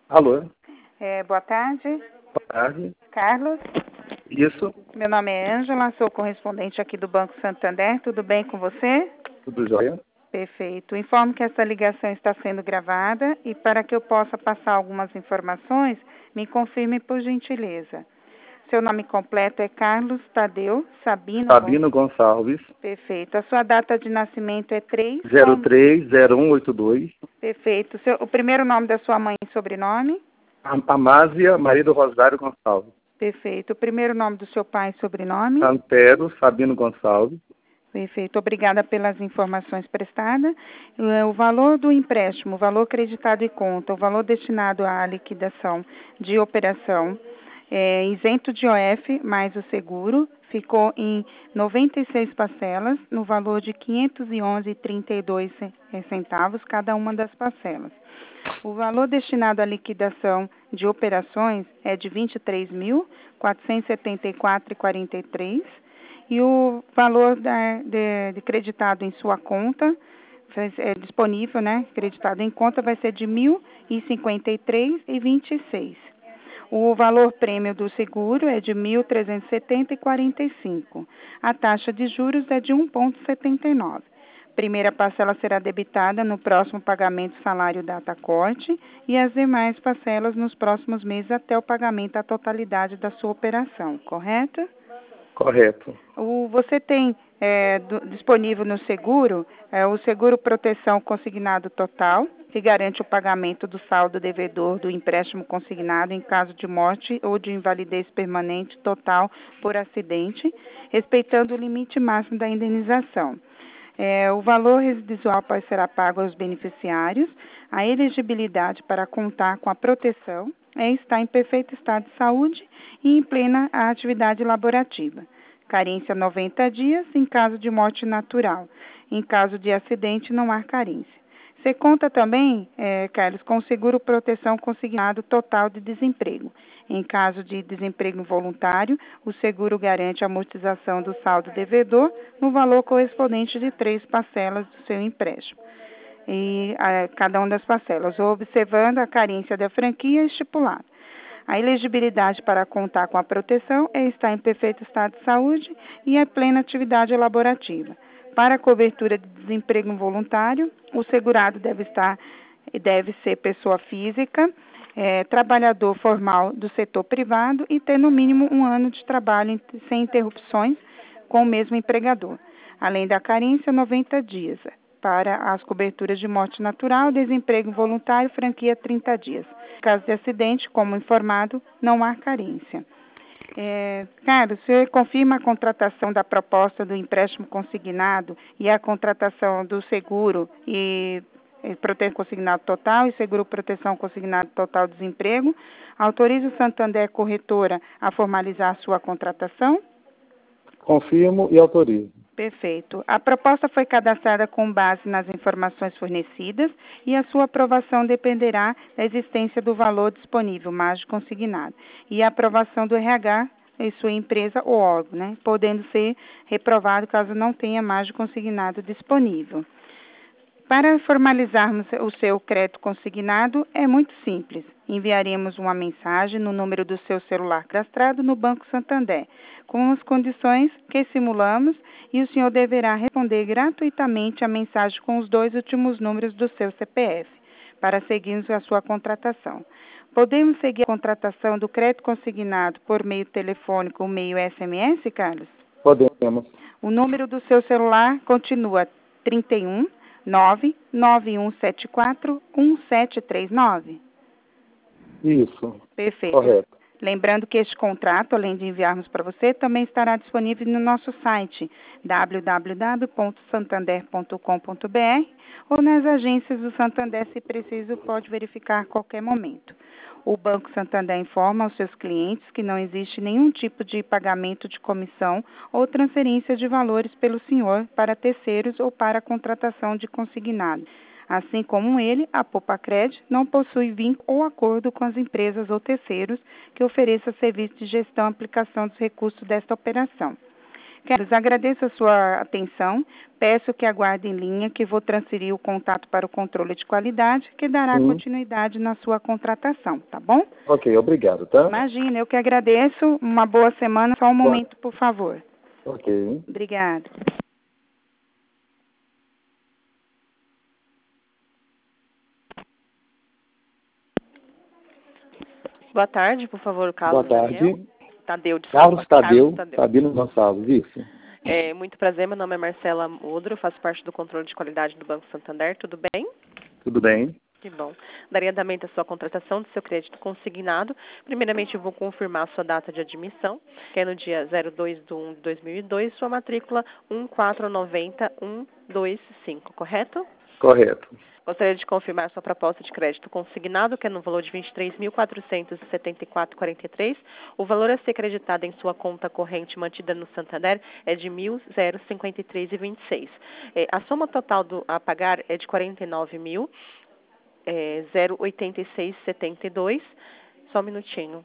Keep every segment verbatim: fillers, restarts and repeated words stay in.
Alô? É, boa tarde. Boa tarde. Carlos? Isso, Meu nome é Ângela, sou correspondente aqui do Banco Santander. Tudo bem com você? tudo jóia? Perfeito. Informo que essa ligação está sendo gravada e para que eu possa passar algumas informações, me confirme por gentileza. Seu nome completo é Carlos Tadeu Sabino Sabino Gonçalves, Gon- Perfeito. A sua data de nascimento é três zero três zero um oito dois. Perfeito. Seu, o primeiro nome da sua mãe e sobrenome? Am- Amásia Maria do Rosário Gonçalves. Perfeito. O primeiro nome do seu pai e sobrenome? Antero Sabino Gonçalves. Perfeito. Obrigada pelas informações prestadas. Eh, O valor do empréstimo, o valor creditado em conta, o valor destinado à liquidação de operação, eh, isento de O F mais o seguro, ficou em noventa e seis parcelas, no valor de quinhentos e onze vírgula trinta e dois centavos cada uma das parcelas. O valor destinado à liquidação de operações é de vinte e três mil, quatrocentos e setenta e quatro vírgula quarenta e três e o valor da, de, de creditado em sua conta, é disponível, né, creditado em conta, vai ser de mil e cinquenta e três vírgula vinte e seis. O valor prêmio do seguro é de mil trezentos e setenta vírgula quarenta e cinco. A taxa de juros é de um vírgula setenta e nove. Primeira parcela será debitada no próximo pagamento salário data corte e as demais parcelas nos próximos meses até o pagamento da totalidade da sua operação, correto? Correto. O, você tem é, do, disponível no seguro é, o seguro proteção consignado total, que garante o pagamento do saldo devedor do empréstimo consignado em caso de morte ou de invalidez permanente total por acidente, respeitando o limite máximo da indenização. É, o valor residual será pago aos beneficiários. A elegibilidade para contar com a proteção é estar em perfeito estado de saúde e em plena atividade laborativa. Carência noventa dias em caso de morte natural. Em caso de acidente, não há carência. Você conta também, é, Carlos, com seguro proteção consignado total de desemprego. Em caso de desemprego involuntário, o seguro garante a amortização do saldo devedor no valor correspondente de três parcelas do seu empréstimo. E a, cada uma das parcelas, observando a carência da franquia estipulada. A elegibilidade para contar com a proteção é estar em perfeito estado de saúde e em plena atividade laborativa. Para a cobertura de desemprego involuntário, o segurado deve estar deve ser pessoa física, é, trabalhador formal do setor privado e ter no mínimo um ano de trabalho sem interrupções com o mesmo empregador. Além da carência, noventa dias. Para as coberturas de morte natural, desemprego involuntário, franquia trinta dias. Em caso de acidente, como informado, não há carência. É, Carlos, você confirma a contratação da proposta do empréstimo consignado e a contratação do seguro e, e proteção consignado total e seguro proteção consignado total desemprego? Autoriza o Santander Corretora a formalizar a sua contratação? Confirmo e autorizo. Perfeito. A proposta foi cadastrada com base nas informações fornecidas e a sua aprovação dependerá da existência do valor disponível, margem consignado, e a aprovação do R H em sua empresa ou órgão, né, podendo ser reprovado caso não tenha margem consignado disponível. Para formalizarmos o seu crédito consignado, é muito simples. Enviaremos uma mensagem no número do seu celular cadastrado no Banco Santander, com as condições que simulamos, e o senhor deverá responder gratuitamente a mensagem com os dois últimos números do seu C P F, para seguirmos a sua contratação. Podemos seguir a contratação do crédito consignado por meio telefônico ou meio S M S, Carlos? Podemos. O número do seu celular continua trinta e um, nove nove um sete quatro um sete três nove. Isso. Perfeito. Correto. Lembrando que este contrato, além de enviarmos para você, também estará disponível no nosso site w w w ponto santander ponto com ponto b r ou nas agências do Santander, se preciso, pode verificar a qualquer momento. O Banco Santander informa aos seus clientes que não existe nenhum tipo de pagamento de comissão ou transferência de valores pelo senhor para terceiros ou para a contratação de consignado. Assim como ele, a Popacred não possui vínculo ou acordo com as empresas ou terceiros que ofereçam serviço de gestão e aplicação dos recursos desta operação. Carlos, agradeço a sua atenção. Peço que aguarde em linha que vou transferir o contato para o controle de qualidade, que dará Sim. continuidade na sua contratação, tá bom? Ok, obrigado, tá? Imagina, eu que agradeço. Uma boa semana. Só um momento, por favor. Ok. Obrigada. Boa tarde, por favor, Boa Carlos Daniel. tarde. Tadeu, desculpa. Carlos Tadeu, Carlos Tadeu. Sabino Gonçalves, isso. É, muito prazer, meu nome é Marcela Modro, faço parte do controle de qualidade do Banco Santander, tudo bem? Tudo bem? Que bom. Daria andamento à sua contratação do seu crédito consignado. Primeiramente, eu vou confirmar a sua data de admissão, que é no dia zero dois de um de dois mil e dois, sua matrícula um quatro nove zero um dois cinco, correto? Correto. Gostaria de confirmar sua proposta de crédito consignado, que é no valor de vinte e três mil quatrocentos e setenta e quatro reais e quarenta e três centavos. O valor a ser creditado em sua conta corrente mantida no Santander é de mil e cinquenta e três reais e vinte e seis centavos. É, a soma total do, a pagar é de quarenta e nove mil, é, oitenta e seis reais e setenta e dois centavos. Só um minutinho.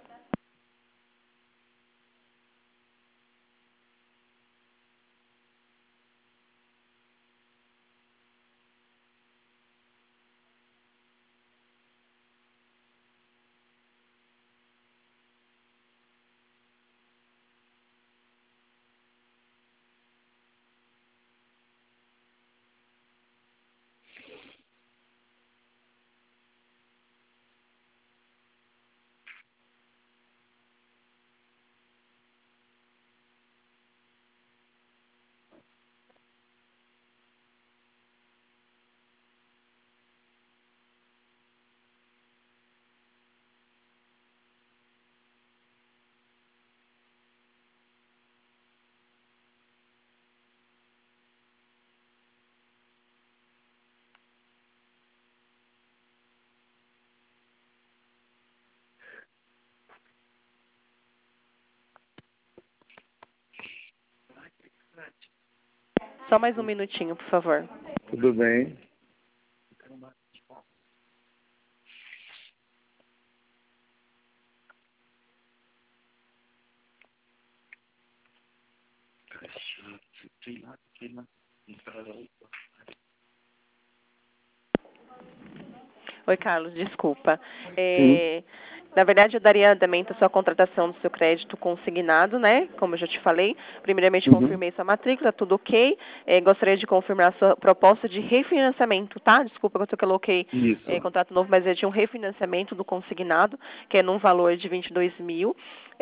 Só mais um minutinho, por favor. Tudo bem? Oi, Carlos, desculpa. É, na verdade, eu daria andamento à sua contratação do seu crédito consignado, né? Como eu já te falei. Primeiramente, Uhum. confirmei sua matrícula, tudo ok. É, gostaria de confirmar a sua proposta de refinanciamento, tá? Desculpa que eu coloquei Isso. é, contrato novo, mas é de um refinanciamento do consignado, que é num valor de vinte e dois mil,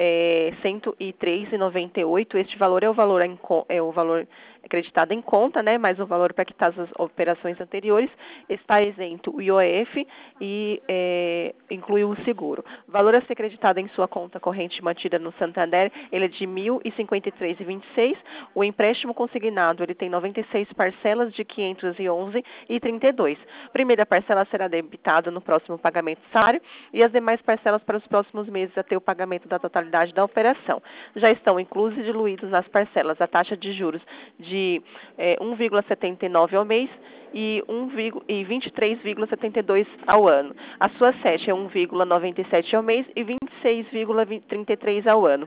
é, cento e três reais e noventa e oito centavos. Este valor é o valor, em, é o valor acreditado em conta, né? Mais o valor para quitar as operações anteriores. Está isento o I O F e é, inclui o seguro. O valor a ser acreditado em sua conta corrente mantida no Santander, ele é de mil e cinquenta e três reais e vinte e seis centavos. O empréstimo consignado, ele tem noventa e seis parcelas de quinhentos e onze reais e trinta e dois centavos. Primeira parcela será debitada no próximo pagamento sário e as demais parcelas para os próximos meses até o pagamento da totalidade da operação. Já estão inclusos e diluídos nas parcelas a taxa de juros de é, um vírgula setenta e nove ao mês e, um, e vinte e três vírgula setenta e dois ao ano. A sua sete é um vírgula noventa e sete ao mês e vinte e seis vírgula trinta e três ao ano.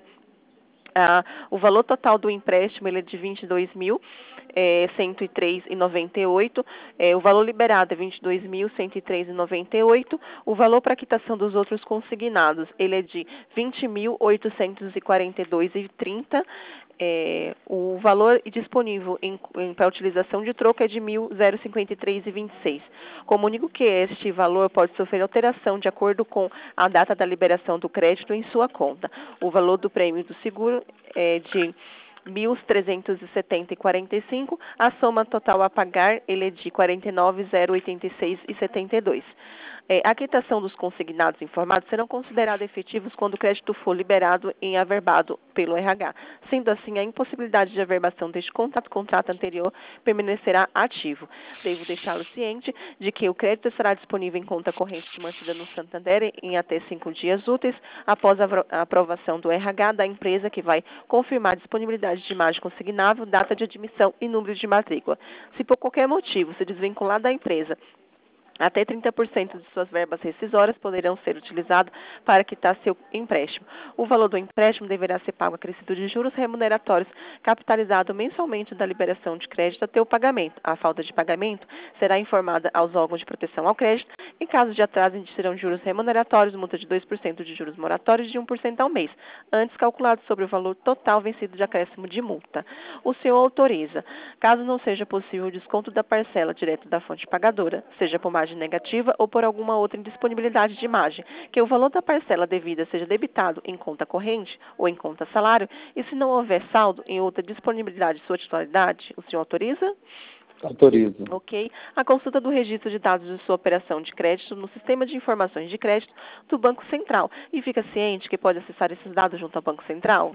Ah, o valor total do empréstimo ele é de vinte e dois mil, é, cento e três reais e noventa e oito centavos. É, o valor liberado é vinte e dois mil, cento e três reais e noventa e oito centavos. O valor para quitação dos outros consignados ele é de vinte mil, oitocentos e quarenta e dois reais e trinta centavos. É, o valor disponível em, em, para utilização de troco é de mil e cinquenta e três reais e vinte e seis centavos. Comunico que este valor pode sofrer alteração de acordo com a data da liberação do crédito em sua conta. O valor do prêmio do seguro é de mil trezentos e setenta reais e quarenta e cinco centavos. A soma total a pagar ele é de quarenta e nove mil, oitenta e seis reais e setenta e dois centavos. É, a quitação dos consignados informados serão considerados efetivos quando o crédito for liberado em averbado pelo R H. Sendo assim, a impossibilidade de averbação deste contrato, contrato anterior permanecerá ativo. Devo deixá-lo ciente de que o crédito estará disponível em conta corrente mantida no Santander em até cinco dias úteis após a aprovação do R H da empresa, que vai confirmar a disponibilidade de imagem consignável, data de admissão e número de matrícula. Se por qualquer motivo se desvincular da empresa Até trinta por cento de suas verbas rescisórias poderão ser utilizadas para quitar seu empréstimo. O valor do empréstimo deverá ser pago acrescido de juros remuneratórios, capitalizado mensalmente da liberação de crédito até o pagamento. A falta de pagamento será informada aos órgãos de proteção ao crédito. Em caso de atraso, serão juros remuneratórios, multa de dois por cento de juros moratórios de um por cento ao mês, antes calculado sobre o valor total vencido de acréscimo de multa. O senhor autoriza, caso não seja possível o desconto da parcela direto da fonte pagadora, seja por margem negativa ou por alguma outra indisponibilidade de margem, que o valor da parcela devida seja debitado em conta corrente ou em conta salário, e se não houver saldo em outra disponibilidade de sua titularidade, o senhor autoriza? Autorizo. Ok. A consulta do registro de dados de sua operação de crédito no sistema de informações de crédito do Banco Central. E fica ciente que pode acessar esses dados junto ao Banco Central?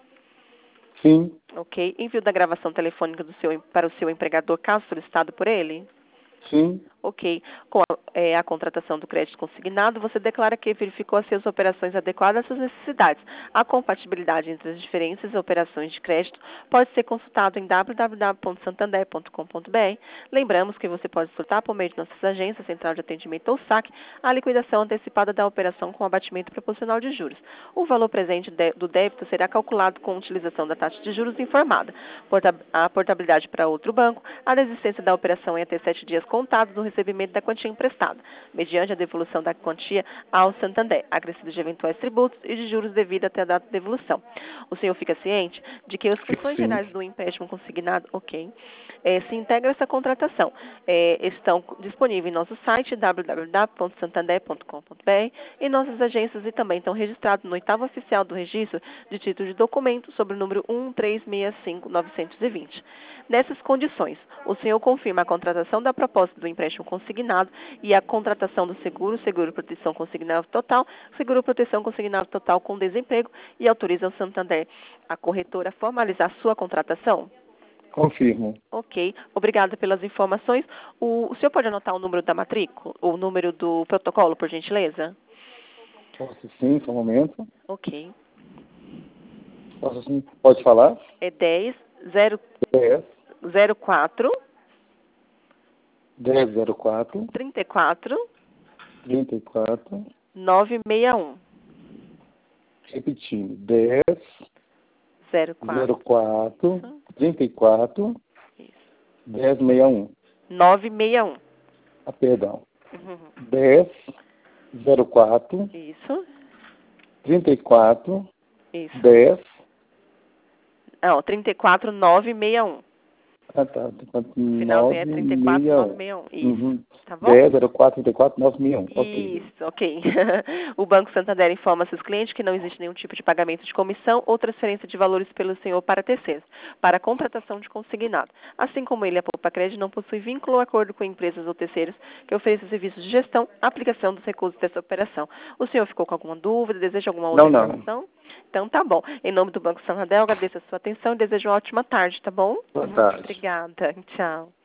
Sim. Ok. Envio da gravação telefônica do seu, para o seu empregador, caso solicitado por ele? Sim. Ok. Com a, é, a contratação do crédito consignado, você declara que verificou as suas operações adequadas às suas necessidades. A compatibilidade entre as diferentes operações de crédito pode ser consultado em w w w ponto santander ponto com ponto b r. Lembramos que você pode soltar por meio de nossas agências, Central de Atendimento ou S A C, a liquidação antecipada da operação com abatimento proporcional de juros. O valor presente de, do débito será calculado com a utilização da taxa de juros informada. Porta, a portabilidade para outro banco, a desistência da operação em até sete dias contados do recebimento da quantia emprestada, mediante a devolução da quantia ao Santander, acrescido de eventuais tributos e de juros devido até a data de devolução. O senhor fica ciente de que as funções Sim. gerais do empréstimo consignado, ok, é, se integra essa contratação, é, estão disponíveis em nosso site w w w ponto santander ponto com ponto b r e nossas agências, e também estão registrados no oitavo oficial do registro de título de documento sobre o número um três seis cinco nove dois zero. Nessas condições, o senhor confirma a contratação da proposta do empréstimo consignado e a contratação do seguro, seguro proteção consignado total, seguro proteção consignado total com desemprego, e autoriza o Santander, a corretora, a formalizar sua contratação? Confirmo. Ok. Obrigada pelas informações. O, o senhor pode anotar o número da matrícula, o número do protocolo, por gentileza? Posso sim, só um momento. Ok. Posso sim. Pode falar? É dez zero dez, quatro dez zero quatro, trinta e quatro trinta e quatro, nove seis um. repetindo, dez zero zero quatro quatro, trinta e quatro, dez sessenta e um. nove seis um. Ah, perdão. Uhum. dez zero quatro, Isso. trinta e quatro, Isso. dez. Não, trinta e quatro nove seis um. Ah, tá. Finalzinho é trinta e quatro nove seis um. Isso. Uhum. Tá bom? dez zero quatro, trinta e quatro, nove seis um. Ok. Isso, ok. O Banco Santander informa seus clientes que não existe nenhum tipo de pagamento de comissão ou transferência de valores pelo senhor para terceiros, para a contratação de consignado. Assim como ele, a Poupa Crédito não possui vínculo ou acordo com empresas ou terceiros que ofereçam serviços de gestão, aplicação dos recursos dessa operação. O senhor ficou com alguma dúvida? Deseja alguma outra Não, não. informação? Então tá bom. Em nome do Banco Santander, eu agradeço a sua atenção e desejo uma ótima tarde, tá bom? Boa tarde. Obrigada. Tchau.